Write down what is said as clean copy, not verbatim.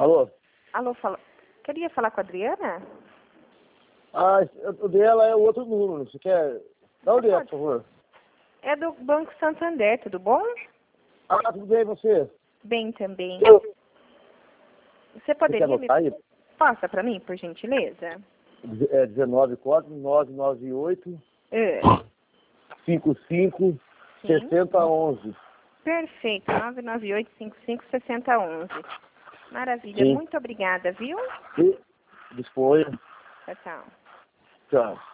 Alô? Alô, queria falar com a Adriana? Ah, o dela é o outro número. Você quer... Dá o dela, por favor. É do Banco Santander, tudo bom? Ah, tudo bem, você? Bem também. Você Você poderia quer anotar aí? Passa para mim, por gentileza? É 19 código 998 É. 55 Sim. 6011. Perfeito, 998556011. Maravilha, Sim. muito obrigada, viu? E disponha. Tchau, tchau. Tchau.